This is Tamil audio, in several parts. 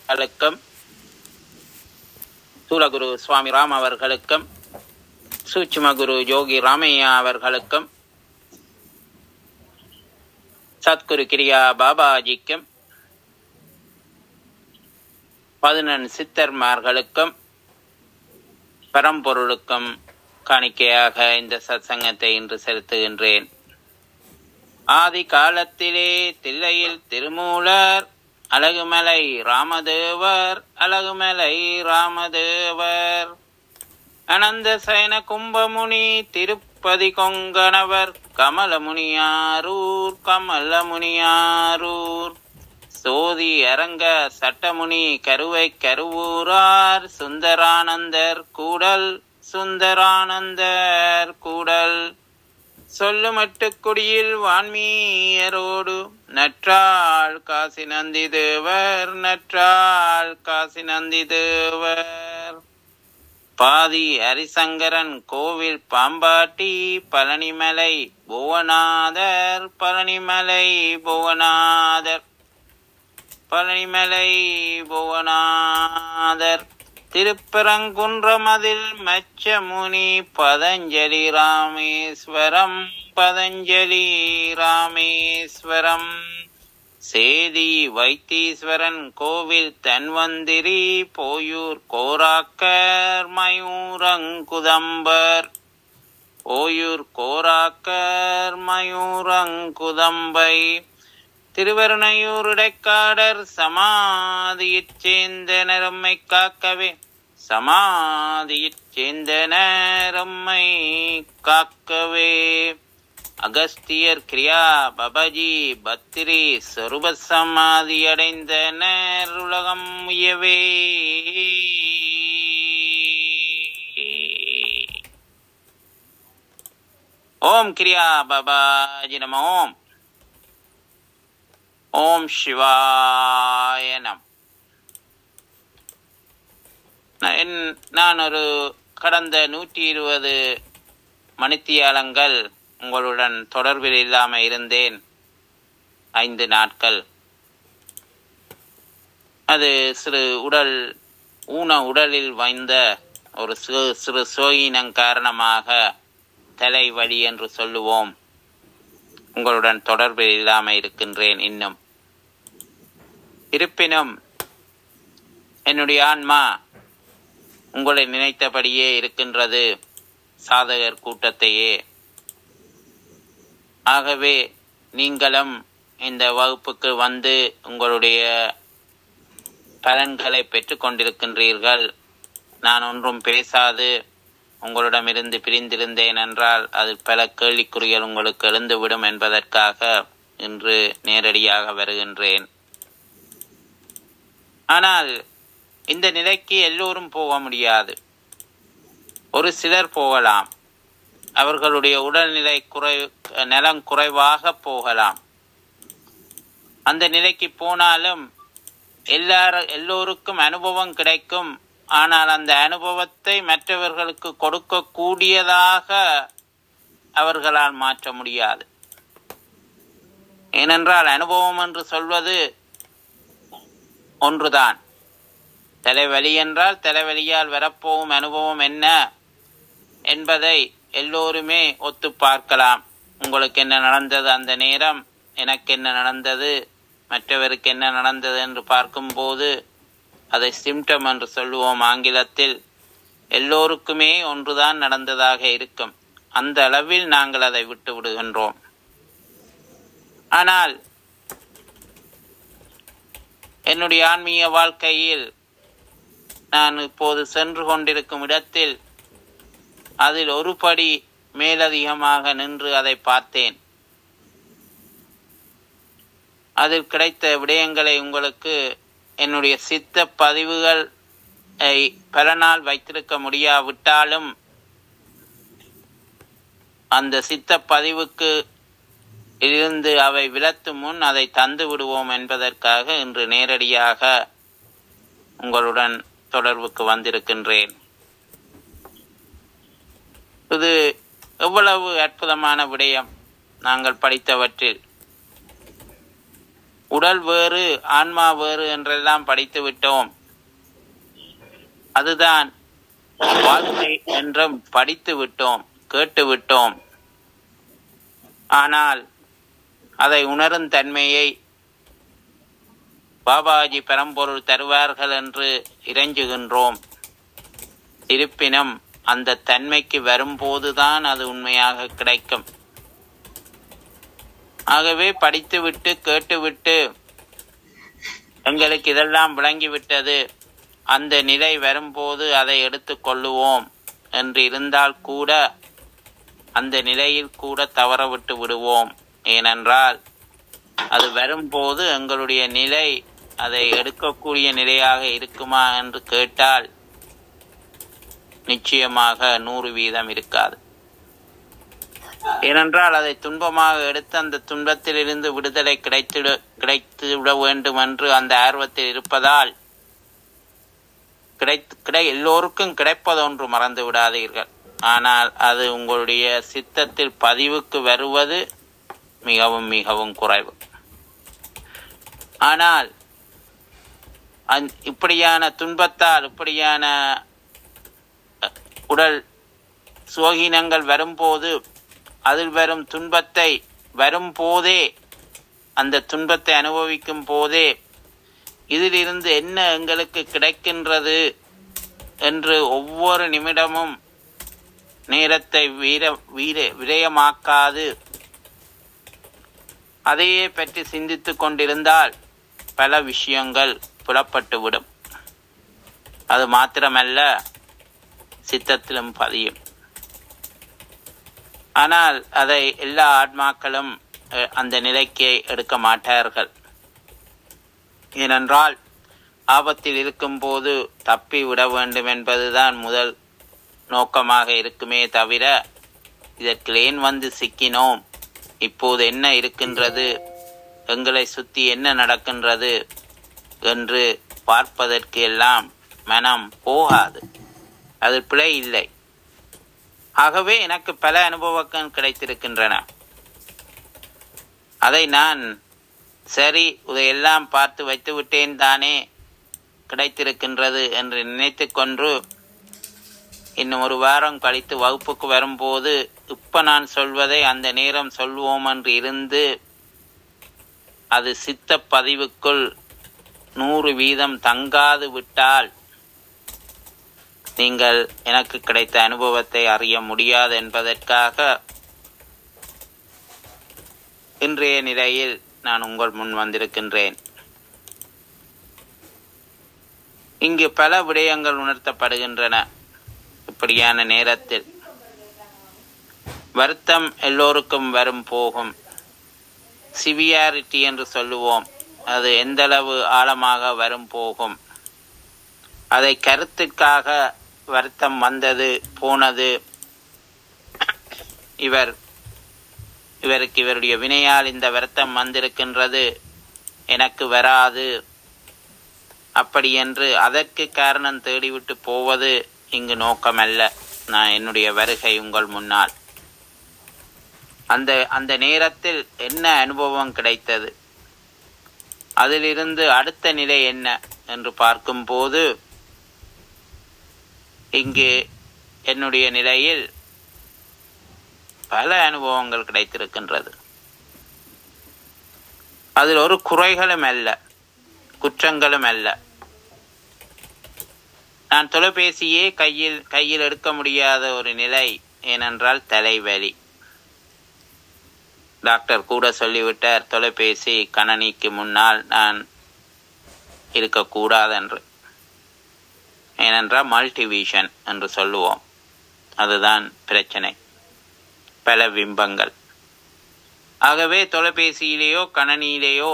அவர்களுக்கும், சூலகுரு சுவாமி ராம் அவர்களுக்கும், சூட்சும குரு யோகி ராமையா அவர்களுக்கும், சத்குரு கிரியா பாபாஜிக்கும், 11 சித்தர்மார்களுக்கும், பரம்பொருளுக்கும் காணிக்கையாக இந்த சத்சங்கத்தை இன்று செலுத்துகின்றேன். ஆதி காலத்திலே தில்லையில் திருமூலர், அழகுமலை ராமதேவர், அழகுமலை ராமதேவர், அனந்த சயன கும்பமுனி திருப்பதி கொங்கணவர், கமலமுனியாரூர் கமலமுனியாரூர், சோதி அரங்க சட்டமுனி கருவை கருவூரார், சுந்தரானந்தர் கூடல் சுந்தரானந்தர் கூடல், சொல்லுமட்டுக்குடியில் வான்மீயரோடு நற்றாள் காசி நந்தி தேவர், நற்றாள் காசி நந்தி தேவர், பாதி ஹரிசங்கரன் கோவில் பாம்பாட்டி, பழனிமலை புவனாதர், பழனிமலை புவனாதர், பழனிமலை புவனாதர், திருப்பரங்குன்றமதில் மச்சமுனி பதஞ்சலி ராமேஸ்வரம், பதஞ்சலி ராமேஸ்வரம், சேதி வைத்தீஸ்வரன் கோவில் தன்வந்திரி, போயூர் கோராக்கர் மயூரங்குதம்பர், ஓயூர் கோராக்கர் மயூரங்குதம்பை, திருவருணையூர் இடைக்காடர் சமாதியைச் சேர்ந்தனர் உம்மை காக்கவே, சமாதியைச் சேர்ந்தனர் உம்மை காக்கவே, அகஸ்தியர் கிரியா பபஜி பத்திரி சொரூப சமாதி அடைந்தனர் உலகம் உயவே. ஓம் கிரியா பபாஜி நம. ஓம் சிவாய நம. நான் ஒரு கடந்த 120 மணித்தியாலங்கள் உங்களுடன் தொடர்பில் இல்லாமல் இருந்தேன். 5 நாட்கள். அது சிறு உடலில் வைந்த ஒரு சிறு சோயினம் காரணமாக, தலைவலி என்று சொல்லுவோம், உங்களுடன் தொடர்பில் இல்லாமல் இருக்கின்றேன் இன்னும். இருப்பினும் என்னுடைய ஆன்மா உங்களை நினைத்தபடியே இருக்கின்றது, சாதகர் கூட்டத்தையே. ஆகவே நீங்களும் இந்த வகுப்புக்கு வந்து உங்களுடைய பலன்களை பெற்று கொண்டிருக்கின்றீர்கள். நான் ஒன்றும் பேசாது உங்களிடமிருந்து பிரிந்திருந்தேன் என்றால் அது பல கேள்விக்குறிகள் உங்களுக்கு எழுந்துவிடும் என்பதற்காக இன்று நேரடியாக வருகின்றேன். ஆனால் இந்த நிலைக்கு எல்லோரும் போக முடியாது. ஒரு சிலர் போகலாம். அவர்களுடைய உடல்நிலை நலம் குறைவாக போகலாம். அந்த நிலைக்கு போனாலும் எல்லோருக்கும் அனுபவம் கிடைக்கும். ஆனால் அந்த அனுபவத்தை மற்றவர்களுக்கு கொடுக்கக்கூடியதாக அவர்களால் மாற்ற முடியாது. ஏனென்றால் அனுபவம் என்று சொல்வது ஒன்றுதான். தலைவலி என்றால் தலைவலியால் வரப்போகும் அனுபவம் என்ன என்பதை எல்லோருமே ஒத்து பார்க்கலாம். உங்களுக்கு என்ன நடந்தது அந்த நேரம், எனக்கு என்ன நடந்தது, மற்றவருக்கு என்ன நடந்தது என்று பார்க்கும்போது அதை சிம்டம் என்று சொல்லுவோம் ஆங்கிலத்தில். எல்லோருக்குமே ஒன்றுதான் நடந்ததாக இருக்கும். அந்த அளவில் நாங்கள் அதை விட்டு விடுகின்றோம். ஆனால் என்னுடைய ஆன்மீக வாழ்க்கையில் நான் இப்போது சென்று கொண்டிருக்கும் இடத்தில் அதில் ஒரு படி மேலதிகமாக நின்று அதை பார்த்தேன். அதில் கிடைத்த விடயங்களை உங்களுக்கு என்னுடைய சித்த பதிவுகள் பல நாள் வைத்திருக்க முடியாவிட்டாலும் அந்த சித்த பதிவுக்கு இருந்து அவை விலத்தும் முன் அதை தந்து விடுவோம் என்பதற்காக இன்று நேரடியாக உங்களுடன் தொடர்புக்கு வந்திருக்கின்றேன். இது எவ்வளவு அற்புதமான விடயம்! நாங்கள் படித்தவற்றில் உடல் வேறு ஆன்மா வேறு என்றெல்லாம் படித்து விட்டோம். அதுதான் வாழ்க்கை என்றும் படித்து விட்டோம், கேட்டு விட்டோம். ஆனால் அதை உணரும் தன்மையை பாபாஜி பரம்பொருள் தருவார்கள் என்று இறைஞ்சுகின்றோம். இருப்பினும் அந்த தன்மைக்கு வரும்போதுதான் அது உண்மையாக கிடைக்கும். ஆகவே படித்துவிட்டு கேட்டுவிட்டு எங்களுக்கு இதெல்லாம் விளங்கிவிட்டது, அந்த நிலை வரும்போது அதை எடுத்துக்கொள்ளுவோம் என்று இருந்தால் கூட அந்த நிலையில் கூட தவற விட்டு விடுவோம். ஏனென்றால் அது வரும்போது எங்களுடைய நிலை அதை எடுக்கக்கூடிய நிலையாக இருக்குமா என்று கேட்டால் நிச்சயமாக 100% இருக்காது. ஏனென்றால் அதை துன்பமாக எடுத்து அந்த துன்பத்திலிருந்து விடுதலை கிடைத்துவிட வேண்டும் என்று அந்த ஆர்வத்தில் இருப்பதால் எல்லோருக்கும் கிடைப்பதொன்று மறந்து விடாதீர்கள். ஆனால் அது உங்களுடைய சித்தத்தில் பதிவுக்கு வருவது மிகவும் மிகவும் குறைவு. ஆனால் இப்படியான துன்பத்தால் இப்படியான உடல் சுகீனங்கள் வரும்போது, அதில் வரும் துன்பத்தை வரும்போதே, அந்த துன்பத்தை அனுபவிக்கும் போதே இதிலிருந்து என்ன எங்களுக்கு கிடைக்கின்றது என்று ஒவ்வொரு நிமிடமும் நேரத்தை விரயமாக்காது அதையே பற்றி சிந்தித்து கொண்டிருந்தால் பல விஷயங்கள் புலப்பட்டுவிடும். அது மாத்திரமல்ல, சித்தத்திலும் பதியும். ஆனால் அதை எல்லா ஆத்மாக்களும் அந்த நிலைக்கு எடுக்க மாட்டார்கள். ஏனென்றால் ஆபத்தில் இருக்கும் போது தப்பி விட வேண்டும் என்பதுதான் முதல் நோக்கமாக இருக்குமே தவிர, இதற்கு ஏன் வந்து சிக்கினோம், இப்போது என்ன இருக்கின்றது, எங்களை சுற்றி என்ன நடக்கின்றது என்று பார்ப்பதற்கு எல்லாம் மனம் போகாது. அது பிழை இல்லை. ஆகவே எனக்கு பல அனுபவங்கள் கிடைத்திருக்கின்றன. அதை நான் சரி இதையெல்லாம் பார்த்து வைத்து விட்டேன் தானே, கிடைத்திருக்கின்றது என்று நினைத்து கொண்டு இன்னும் ஒரு வாரம் கழித்து வகுப்புக்கு வரும்போது இப்ப நான் சொல்வதை அந்த நேரம் சொல்வோம் என்று இருந்து அது சித்த பதிவுக்குள் 100% தங்காது விட்டால் நீங்கள் எனக்கு கிடைத்த அனுபவத்தை அறிய முடியாது என்பதற்காக இன்றைய நிலையில் நான் உங்கள் முன் வந்திருக்கின்றேன். இங்கு பல விடயங்கள் உணர்த்தப்படுகின்றன. இப்படியான நேரத்தில் வருத்தம் எல்லோருக்கும் வரும் போகும். சிவியாரிட்டி என்று சொல்லுவோம். அது எந்தளவு ஆழமாக வரும் போகும். அதை கருத்துக்காக வருத்தம் வந்தது போனது, இவருக்கு இவருடைய வினையால் இந்த வருத்தம் வந்திருக்கின்றது, எனக்கு வராது, அப்படி என்று அதற்கு காரணம் தேடிவிட்டு போவது இங்கு நோக்கமல்ல. நான் என்னுடைய வருகை உங்கள் முன்னால் அந்த நேரத்தில் என்ன அனுபவம் கிடைத்தது, அதிலிருந்து அடுத்த நிலை என்ன என்று பார்க்கும்போது இங்கு என்னுடைய நிலையில் பல அனுபவங்கள் கிடைத்திருக்கின்றது. அதில் ஒரு குறைகளும் அல்ல, குற்றங்களும் அல்ல. நான் தொலைபேசியே கையில் எடுக்க முடியாத ஒரு நிலை. ஏனென்றால் தலைவலி. டாக்டர் கூட சொல்லிவிட்டார், தொலைபேசி கணனிக்கு முன்னால் நான் இருக்கக்கூடாது என்று. ஏனென்றால் மல்டிவிஷன் என்று சொல்லுவோம். அதுதான் பிரச்சனை, பல பிம்பங்கள். ஆகவே தொலைபேசியிலேயோ கணனியிலேயோ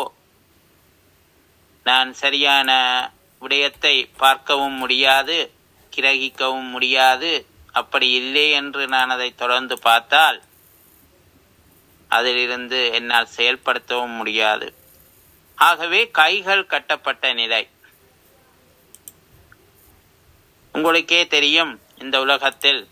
நான் சரியான விடயத்தை பார்க்கவும் முடியாது, கிரகிக்கவும் முடியாது. அப்படி இல்லை என்று நான் அதை தொடர்ந்து பார்த்தால் அதிலிருந்து என்னால் செயல்படுத்தவும் முடியாது. ஆகவே கைகள் கட்டப்பட்ட நிலை. உங்களுக்கே தெரியும், இந்த உலகத்தில்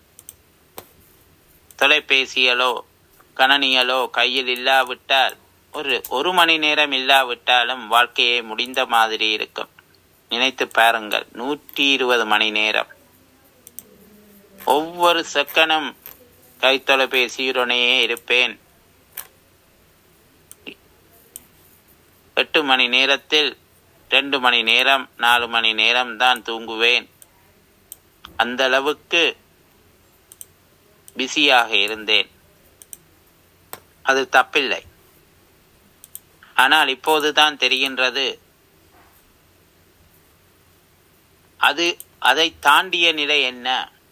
தொலைபேசிகளோ கணனிகளோ கையில் இல்லாவிட்டால் ஒரு மணி நேரம் இல்லாவிட்டாலும் வாழ்க்கையை முடிந்த மாதிரி இருக்கும். நினைத்து பாருங்கள், 120 மணி நேரம். ஒவ்வொரு செகண்டும் கைத்தொலைபேசியுடனேயே இருப்பேன். 8 மணி நேரத்தில் 2 மணி நேரம் 4 மணி நேரம் தான் தூங்குவேன். அந்த அளவுக்கு பிஸியாக இருந்தேன். அது தப்பில்லை. ஆனால் இப்போதுதான் தெரிகின்றது, அதை தாண்டிய நிலை என்ன?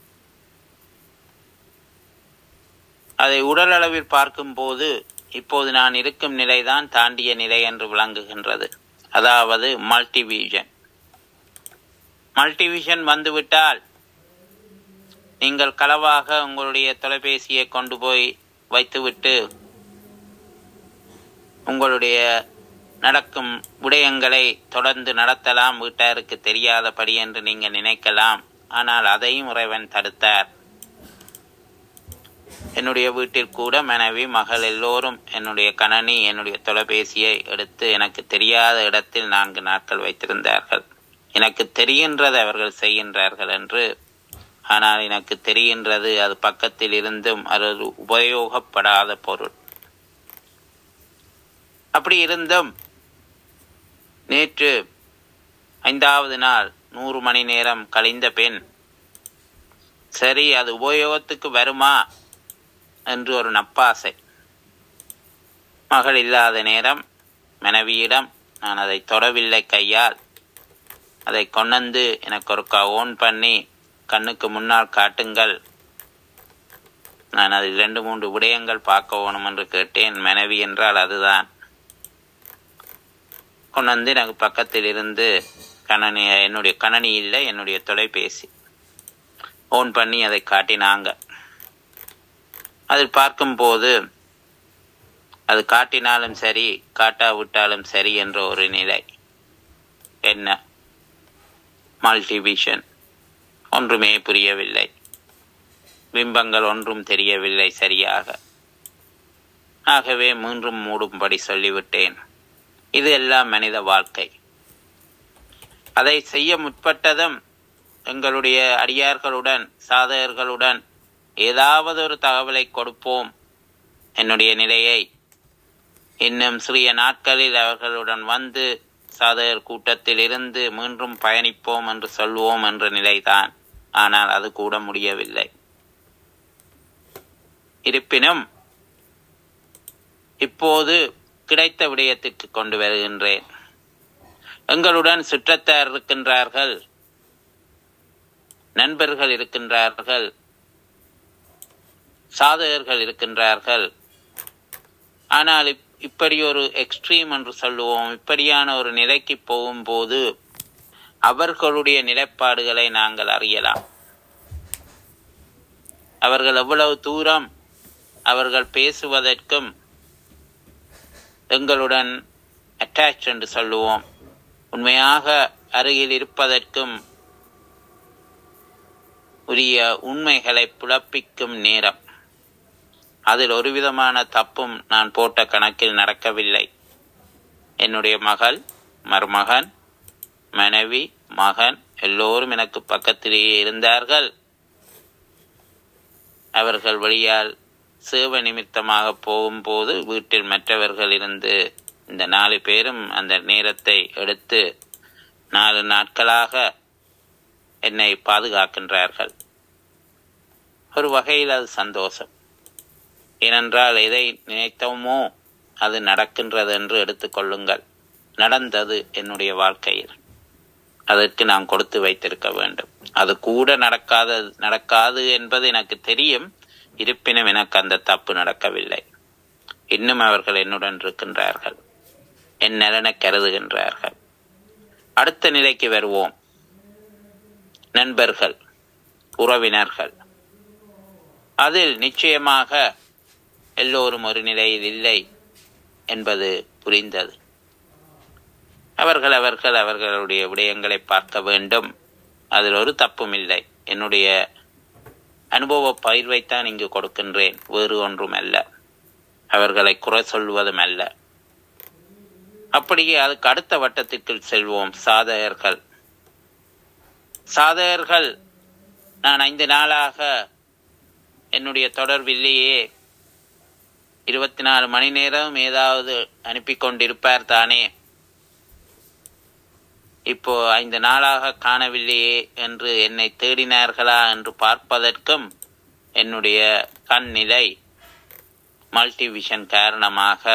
அதை உடல் அளவில் பார்க்கும் போது இப்போது நான் இருக்கும் நிலைதான் தாண்டிய நிலை என்று விளங்குகின்றது. அதாவது மல்டிவிஷன். மல்டிவிஷன் வந்துவிட்டால் நீங்கள் களவாக உங்களுடைய தொலைபேசியை கொண்டு போய் வைத்துவிட்டு உங்களுடைய நடக்கும் விடயங்களை தொடர்ந்து நடத்தலாம், வீட்டாருக்கு தெரியாதபடி என்று நீங்கள் நினைக்கலாம். ஆனால் அதையும் இறைவன் தடுத்தார். என்னுடைய வீட்டில் கூட மனைவி, மகள் எல்லோரும் என்னுடைய கணனி, என்னுடைய தொலைபேசியை எடுத்து எனக்கு தெரியாத இடத்தில் 4 நாட்கள் வைத்திருந்தார்கள். எனக்கு தெரிகின்றது அவர்கள் செய்கின்றார்கள் என்று. ஆனால் எனக்கு தெரிகின்றது அது பக்கத்தில் இருந்தும் அது உபயோகப்படாத பொருள். அப்படி இருந்தும் நேற்று 5வது நாள் 100 மணி நேரம் கழிந்த பின், சரி அது உபயோகத்துக்கு வருமா என்று ஒரு நப்பாசை. மகள் இல்லாத நேரம் மனைவியிடம் நான் அதை தொடவில்லை கையால். அதை கொண்டு எனக்கு ஒருக்கா ஓன் பண்ணி கண்ணுக்கு முன்னால் காட்டுங்கள், நான் அதில் 2-3 விடயங்கள் பார்க்க வேணும் என்று கேட்டேன். மனைவி என்றால் அதுதான். கொண்டு எனக்கு பக்கத்தில் இருந்து என்னுடைய கணனி இல்லை, என்னுடைய தொலைபேசி ஓன் பண்ணி அதை காட்டினாங்க. அதில் பார்க்கும்போது அது காட்டினாலும் சரி காட்டாவிட்டாலும் சரி என்ற ஒரு நிலை. என்ன மல்டிவிஷன்? ஒன்றுமே புரியவில்லை. பிம்பங்கள் ஒன்றும் தெரியவில்லை சரியாக. ஆகவே மீண்டும் மூடும்படி சொல்லிவிட்டேன். இது எல்லாம் மனித வாழ்க்கை. அதை செய்ய முற்பட்டதும் எங்களுடைய அடியார்களுடன், சாதகர்களுடன் ஏதாவது ஒரு தகவலை கொடுப்போம். என்னுடைய நிலையை இன்னும் சிறிய நாட்களில் அவர்களுடன் வந்து சாதகர் கூட்டத்தில் இருந்து மீண்டும் பயணிப்போம் என்று சொல்வோம் என்ற நிலைதான். ஆனால் அது கூட முடியவில்லை. இருப்பினும் இப்போது கிடைத்த விடயத்திற்கு கொண்டு வருகின்றேன். எங்களுடன் சுற்றத்தார் இருக்கின்றார்கள், நண்பர்கள் இருக்கின்றார்கள், சாதகர்கள் இருக்கின்றார்கள். ஆனால் இப்படி ஒரு எக்ஸ்ட்ரீம் என்று சொல்லுவோம், இப்படியான ஒரு நிலைக்கு போகும்போது அவர்களுடைய நிலைப்பாடுகளை நாங்கள் அறியலாம். அவர்கள் எவ்வளவு தூரம் அவர்கள் பேசுவதற்கும் எங்களுடன் அட்டாச் என்று சொல்லுவோம், உண்மையாக அருகில் இருப்பதற்கும் உரிய உண்மைகளை புலப்பிக்கும் நேரம். அதில் ஒரு விதமான தப்பும் நான் போட்ட கணக்கில் நடக்கவில்லை. என்னுடைய மகள், மருமகன், மனைவி, மகன் எல்லோரும் எனக்கு பக்கத்திலேயே இருந்தார்கள். அவர்கள் வழியால் சேவை நிமித்தமாக போகும்போது வீட்டில் மற்றவர்கள் இருந்து இந்த 4 பேரும் அந்த நேரத்தை எடுத்து 4 நாட்களாக என்னை பாதுகாக்கின்றார்கள். ஒரு வகையில் அது சந்தோஷம். ஏனென்றால் எதை நினைத்தோமோ அது நடக்கின்றது என்று எடுத்துக்கொள்ளுங்கள். நடந்தது என்னுடைய வாழ்க்கையில். அதற்கு நான் கொடுத்து வைத்திருக்க வேண்டும். அது கூட நடக்காது என்பது எனக்கு தெரியும். இருப்பினும் எனக்கு அந்த தப்பு நடக்கவில்லை. இன்னும் அவர்கள் என்னுடன் இருக்கின்றார்கள், என் நலனை கருதுகின்றார்கள். அடுத்த நிலைக்கு வருவோம். நண்பர்கள், உறவினர்கள். அதில் நிச்சயமாக எல்லோரும் ஒரு நிலையில் இல்லை என்பது புரிந்தது. அவர்களுடைய விடயங்களை பார்க்க வேண்டும். அதில் ஒரு தப்பும் இல்லை. என்னுடைய அனுபவ பயிர்வைத்தான் இங்கு கொடுக்கின்றேன், வேறு ஒன்றும் அல்ல. அவர்களை குறை சொல்வதும் அல்ல. அப்படியே அதுக்கு அடுத்த வட்டத்திற்கு செல்வோம். சாதகர்கள். சாதகர்கள் நான் 5 நாளாக என்னுடைய தொடர்பில்லையே, 24 மணி நேரம் ஏதாவது அனுப்பி கொண்டிருப்பார் தானே, இப்போ 5 நாளாக காணவில்லையே என்று என்னை தேடினார்களா என்று பார்ப்பதற்கும் என்னுடைய கண் நிலை மல்டிவிஷன் காரணமாக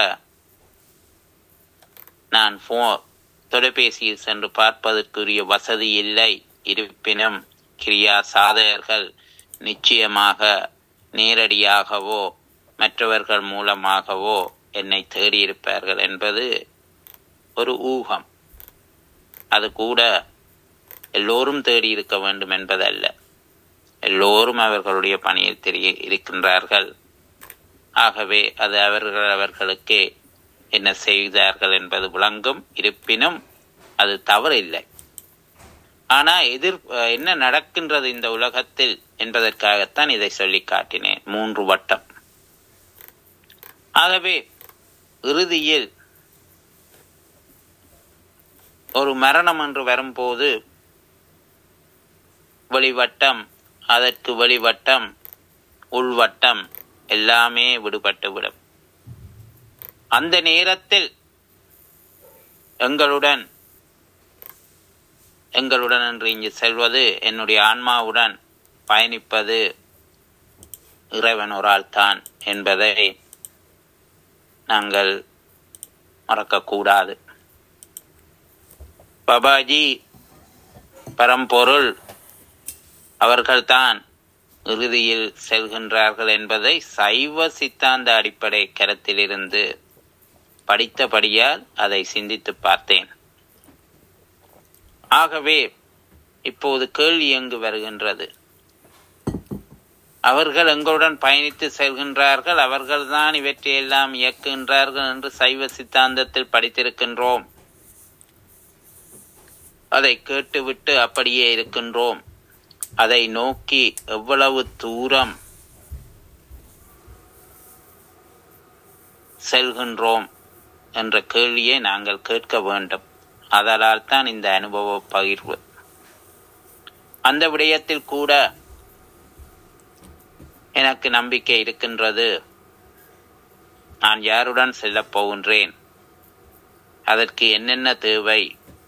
நான் தொலைபேசியில் சென்று பார்ப்பதற்குரிய வசதி இல்லை. இருப்பினும் கிரியா சாதகர்கள் நிச்சயமாக நேரடியாகவோ மற்றவர்கள் மூலமாகவோ என்னை தேடியிருப்பார்கள் என்பது ஒரு ஊகம். அது கூட எல்லோரும் தேடி இருக்க வேண்டும் என்பதல்ல. எல்லோரும் அவர்களுடைய பணியில் இருக்கின்றார்கள். ஆகவே அது அவர்களுக்கே என்ன செய்தார்கள் என்பது விளங்கும். இருப்பினும் அது தவறில்லை. ஆனால் என்ன நடக்கின்றது இந்த உலகத்தில் என்பதற்காகத்தான் இதை சொல்லி காட்டினேன். 3 வட்டம். ஆகவே இறுதியில் ஒரு மரணம் என்று வரும்போது வெளிவட்டம், அதற்கு வெளிவட்டம், உள்வட்டம் எல்லாமே விடுபட்டுவிடும். அந்த நேரத்தில் எங்களுடன் என்று இங்கு செல்வது, என்னுடைய ஆன்மாவுடன் பயணிப்பது இறைவன் ஒரு ஆள் தான் என்பதை நாங்கள் மறக்கக்கூடாது. பாபாஜி பரம்பொருள் அவர்கள்தான் இறுதியில் செல்கின்றார்கள் என்பதை சைவ சித்தாந்த அடிப்படை கருத்திலிருந்து படித்தபடியால் அதை சிந்தித்து பார்த்தேன். ஆகவே இப்போது கேள்வி எங்கு வருகின்றது? அவர்கள் எங்களுடன் பயணித்து செல்கின்றார்கள், அவர்கள்தான் இவற்றையெல்லாம் இயக்குகின்றார்கள் என்று சைவ சித்தாந்தத்தில் படித்திருக்கின்றோம். அதை கேட்டுவிட்டு அப்படியே இருக்கின்றோம். அதை நோக்கி எவ்வளவு தூரம் செல்கின்றோம் என்ற கேள்வியை நாங்கள் கேட்க வேண்டும். அதனால் தான் இந்த அனுபவ பகிர்வு. அந்த விடயத்தில் கூட எனக்கு நம்பிக்கை இருக்கின்றது. நான் யாருடன் செல்லப் போகின்றேன், அதற்கு என்னென்ன தேவை,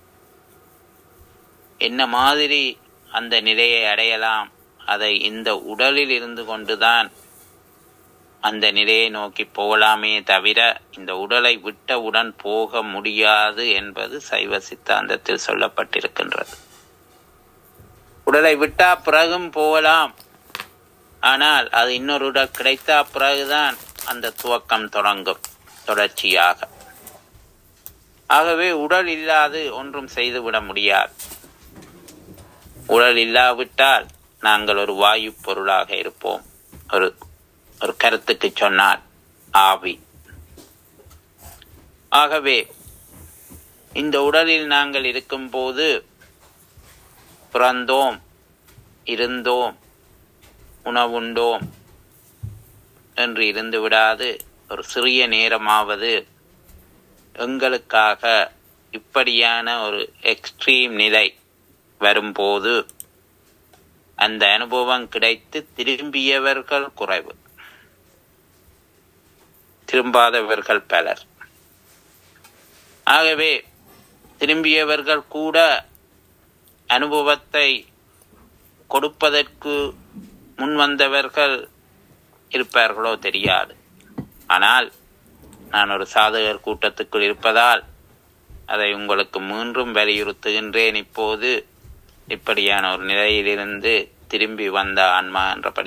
என்ன மாதிரி அந்த நிலையை அடையலாம், அதை இந்த உடலில் இருந்து கொண்டுதான் அந்த நிலையை நோக்கி போகலாமே தவிர இந்த உடலை விட்டவுடன் போக முடியாது என்பது சைவ சித்தாந்தத்தில் சொல்லப்பட்டிருக்கின்றது. உடலை விட்டா பிறகும் போகலாம், ஆனால் அது இன்னொரு உடல் கிடைத்தா பிறகுதான் அந்த துவக்கம் தொடங்கும் தொடர்ச்சியாக. ஆகவே உடல் இல்லாது ஒன்றும் செய்துவிட முடியாது. உடல் இல்லாவிட்டால் நாங்கள் ஒரு வாயு பொருளாக இருப்போம். ஒரு கருத்துக்கு சொன்னால் ஆவி. ஆகவே இந்த உடலில் நாங்கள் இருக்கும்போது பிறந்தோம், இருந்தோம், உணவுண்டோம் என்று இருந்து விடாது ஒரு சிறிய நேரமாவது எங்களுக்காக இப்படியான ஒரு எக்ஸ்ட்ரீம் நிலை வரும்போது அந்த அனுபவம் கிடைத்து திரும்பியவர்கள் குறைவு, திரும்பாதவர்கள் பலர். ஆகவே திரும்பியவர்கள் கூட அனுபவத்தை கொடுப்பதற்கு முன்வந்தவர்கள் இருப்பார்களோ தெரியாது. ஆனால் நான் ஒரு சாதகர் கூட்டத்துக்குள் இருப்பதால் அதை உங்களுக்கு மீண்டும் வலியுறுத்துகின்றேன். இப்போது இப்படியான ஒரு நிலையிலிருந்து திரும்பி வந்த ஆன்மா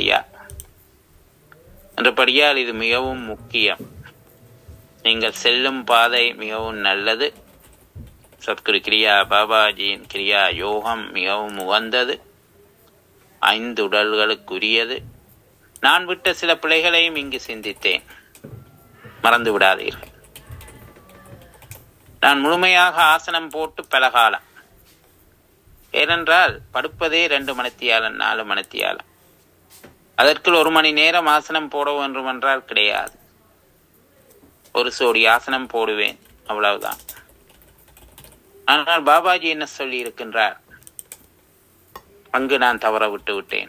என்றபடியால் இது மிகவும் முக்கியம். நீங்கள் செல்லும் பாதை மிகவும் நல்லது. சத்குரு கிரியா பாபாஜியின் கிரியா யோகம் மிகவும் உகந்தது, 5 உடல்களுக்குரியது. நான் விட்ட சில பிழைகளையும் இங்கு சிந்தித்தேன், மறந்து விடாதீர்கள். நான் முழுமையாக ஆசனம் போட்டு பல காலம், ஏனென்றால் படுப்பதே 2 மணித்தியாலம் 4 மணித்தியாலம். அதற்குள் 1 மணி நேரம் ஆசனம் போட வேண்டுமென்றால் கிடையாது. ஒரு சோடி ஆசனம் போடுவேன், அவ்வளவுதான். ஆனால் பாபாஜி என்ன சொல்லி இருக்கின்றார்? அங்கு நான் தவற விட்டு விட்டேன்.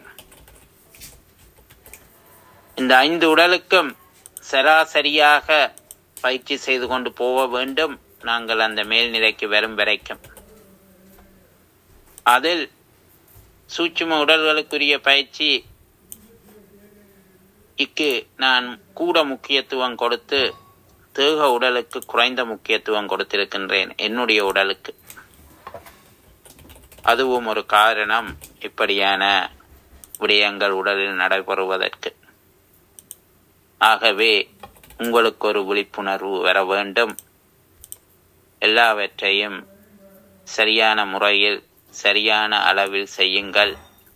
இந்த 5 உடலுக்கும் சராசரியாக பயிற்சி செய்து கொண்டு போக வேண்டும். நாங்கள் அந்த மேல்நிலைக்கு வரும் வரைக்கும் அதில் சூட்சும உடல்களுக்குரிய பயிற்சி நான் கூட முக்கியத்துவம் கொடுத்து தேக உடலுக்கு குறைந்த முக்கியத்துவம் கொடுத்திருக்கின்றேன். என்னுடைய உடலுக்கு அதுவும் ஒரு காரணம் இப்படியான விடயங்கள் உடலில் நடைபெறுவதற்கு. ஆகவே உங்களுக்கு ஒரு விழிப்புணர்வு வர வேண்டும். எல்லாவற்றையும் சரியான முறையில் சரியான அளவில் செய்யுங்கள்.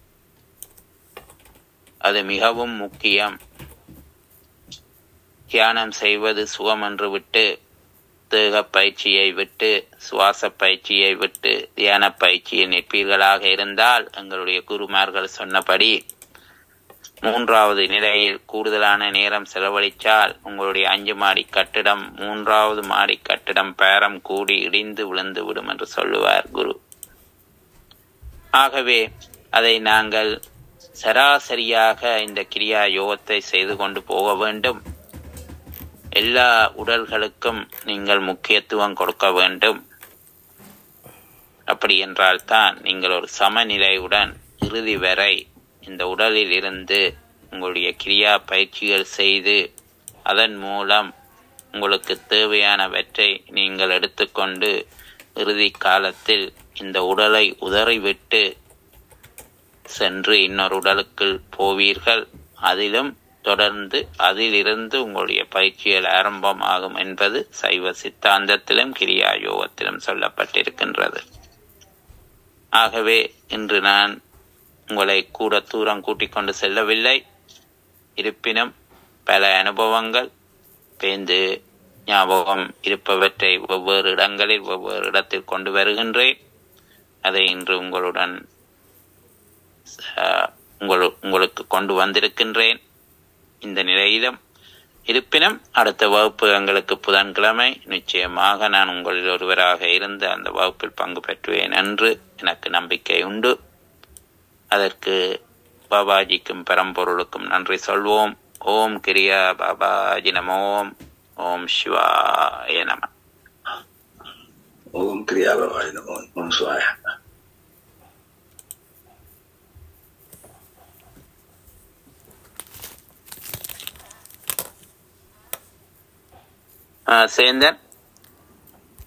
அது மிகவும் முக்கியம். தியானம் செய்வது சுகம் என்று விட்டு தேக பயிற்சியை விட்டு சுவாச பயிற்சியை விட்டு தியான பயிற்சியை நிற்பீர்களாக இருந்தால் எங்களுடைய குருமார்கள் சொன்னபடி 3வது நிலையில் கூடுதலான நேரம் செலவழித்தால் உங்களுடைய 5 மாடி கட்டிடம் 3வது மாடி கட்டிடம் பேரம் கூடி இடிந்து விழுந்து விடும் என்று சொல்லுவார் குரு. ஆகவே அதை நாங்கள் சராசரியாக இந்த கிரியா யோகத்தை செய்து கொண்டு போக வேண்டும். எல்லா உடல்களுக்கும் நீங்கள் முக்கியத்துவம் கொடுக்க வேண்டும். அப்படி என்றால் தான் நீங்கள் ஒரு சமநிலையுடன் இறுதி வரை இந்த உடலில் இருந்து உங்களுடைய கிரியா பயிற்சிகள் செய்து அதன் மூலம் உங்களுக்கு தேவையானவற்றை நீங்கள் எடுத்துக்கொண்டு இறுதி காலத்தில் இந்த உடலை உதறிவிட்டு சென்று இன்னொரு உடலுக்குள் போவீர்கள். அதிலும் தொடர்ந்து அதிலிருந்து உங்களுடைய பயிற்சிகள் ஆரம்பமாகும் என்பது சைவ சித்தாந்தத்திலும் கிரியா யோகத்திலும் சொல்லப்பட்டிருக்கின்றது. ஆகவே இன்று நான் உங்களை கூட தூரம் கூட்டிக் கொண்டு செல்லவில்லை. இருப்பினும் பல அனுபவங்கள் பேந்து ஞாபகம் இருப்பவற்றை வெவ்வேறு இடங்களில் வெவ்வேறு இடத்தில் கொண்டு வருகின்றேன். அதை இன்று உங்களுடன் உங்களுக்கு கொண்டு வந்திருக்கின்றேன் இந்த நிலையிலும். இருப்பினும் அடுத்த வகுப்பு எங்களுக்கு புதன்கிழமை நிச்சயமாக நான் உங்களில் ஒருவராக இருந்து அந்த வகுப்பில் பங்கு பெற்றுவேன் என்று எனக்கு நம்பிக்கை உண்டு. அதற்கு பாபாஜிக்கும் பரம்பொருளுக்கும் நன்றி சொல்வோம். ஓம் கிரியா பாபாஜி நமோம். ஓம் சிவாய நம. ஓம் கிரியா பாபாஜி நமோம். ஓம் சிவாய. சேந்தன்